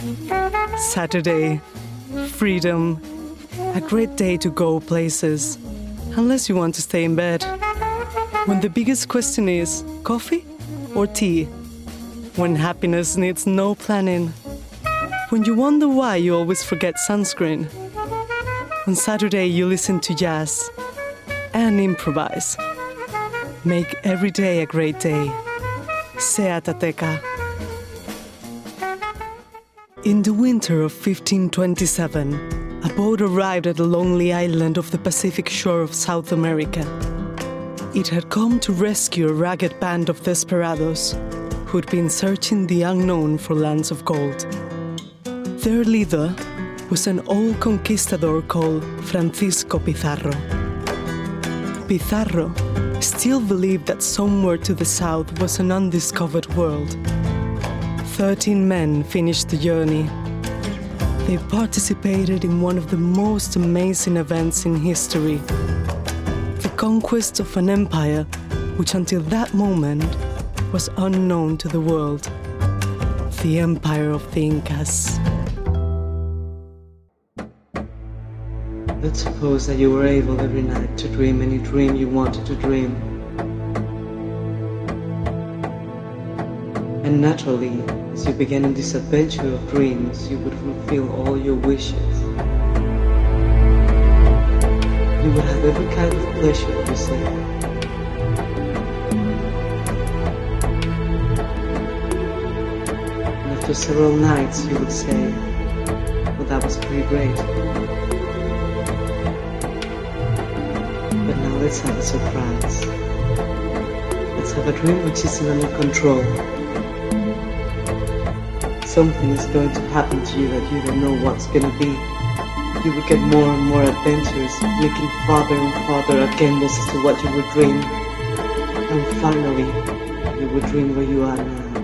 Saturday, freedom, a great day to go places, unless you want to stay in bed. When the biggest question is coffee or tea? When happiness needs no planning? When you wonder why you always forget sunscreen? On Saturday you listen to jazz and improvise. Make every day a great day. Sea Tateca. In the winter of 1527, a boat arrived at a lonely island of the Pacific shore of South America. It had come to rescue a ragged band of desperados who'd been searching the unknown for lands of gold. Their leader was an old conquistador called Francisco Pizarro. Pizarro still believed that somewhere to the south was an undiscovered world. 13 men finished the journey. They participated in one of the most amazing events in history, the conquest of an empire which until that moment was unknown to the world, the Empire of the Incas. Let's suppose that you were able every night to dream any dream you wanted to dream. And naturally, as you began in this adventure of dreams, you would fulfill all your wishes. You would have every kind of pleasure, you say. And after several nights, you would say, well, that was pretty great. But now let's have a surprise. Let's have a dream which isn't under control. Something is going to happen to you that you don't know what's gonna be. You will get more and more adventures, looking farther and farther again as to what you would dream. And finally, you would dream where you are now.